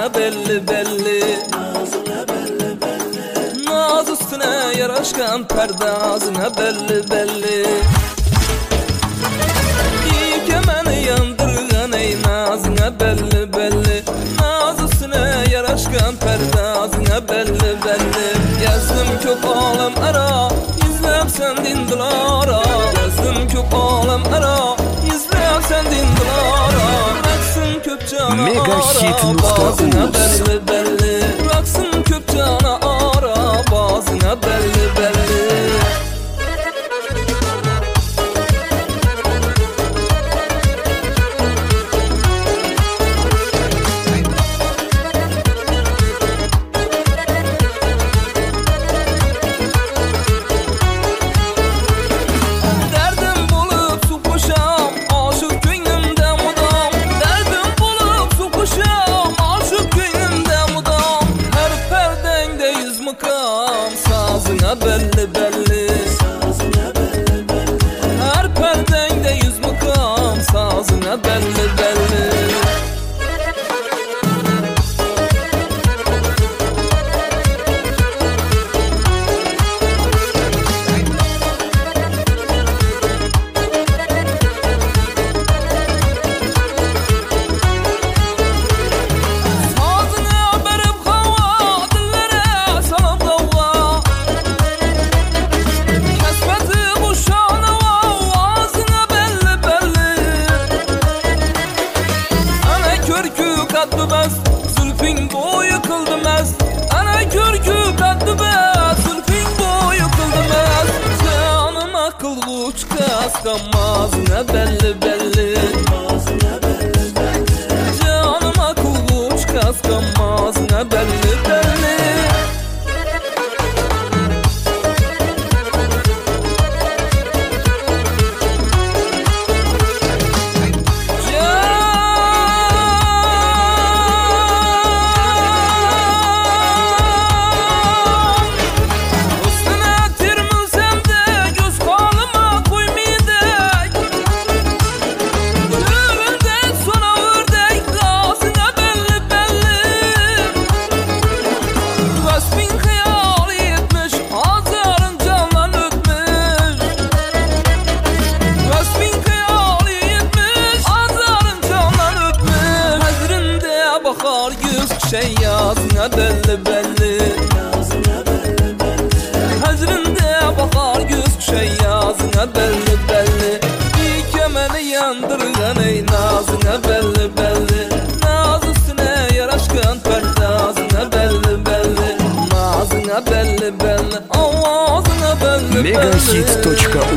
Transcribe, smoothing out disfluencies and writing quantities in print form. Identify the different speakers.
Speaker 1: nazına belli belli. Naz üstüne yaraşkan perdazına belli belli. Beni yandırgan ey nazına belli belli. Naz üstüne yaraşkan perdazına belli belli. Gezdim kök alem ara, izlep sendin dilara. Gezdim kök alem ara, izlep sendin dilara. Baksın köp cana ara, bazına belli belli. Baksın köp cana ara, bazına belli belli. Sazına belli belli. Her perdende yüz mukam, sazına belli belli. Zülfün boyu kıldımaz. Ana körkü kattıbaz. Zülfün boyu kıldımaz. Canım akıl uç kaskamaz. Ne belli belli. Canım akıl uç kaskamaz. Ne belli belli. Şey yazına belli belli. Hacrinde bakar göz şey yazına belli belli. İyi beni yandırgan ey nazına belli belli. Naz üstüne yaraşkan perdazına belli belli. Nazına belli belli. Avazına belli belli.
Speaker 2: Megahit.uz